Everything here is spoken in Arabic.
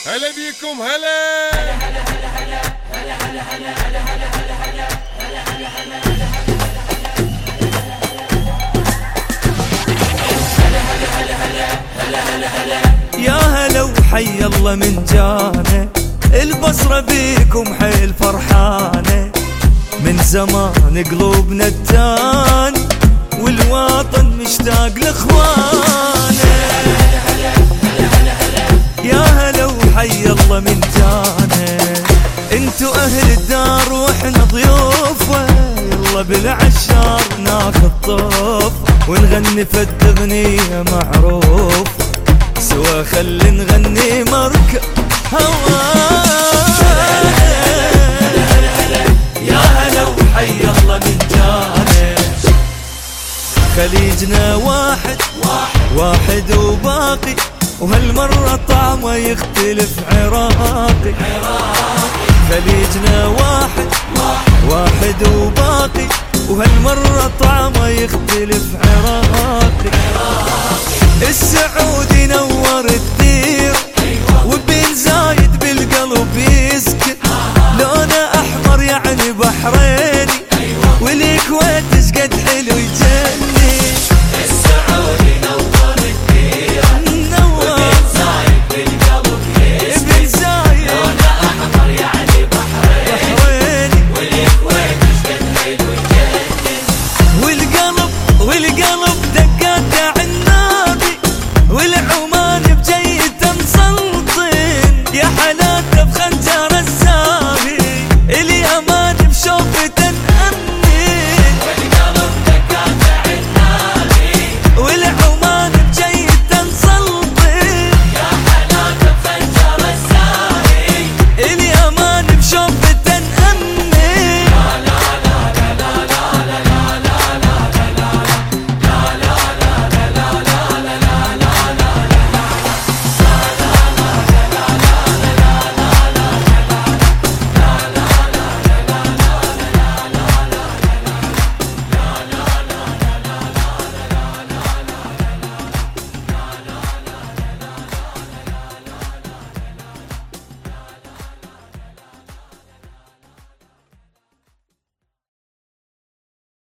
هلا بيكم هلا. يا هلا وحي الله من جانا، البصرة بيكم حيل فرحانة، من زمان قلوبنا التان والوطن مشتاق لاخوانه. يا هلا وحي الله من جانا، انتو اهل الدار واحنا ضيوفه، يلا بالعشار ناخذ طوف ونغني فد اغنية معروف سوا، خلي نغني مركب هوانا. يا هلا وحي الله من جانا، خليجنا واحد واحد وباقي، وهالمرة طعمه يختلف عراقي. خليجنا واحد واحد وباقي، وهالمرة طعمه يختلف عراقي. السعودية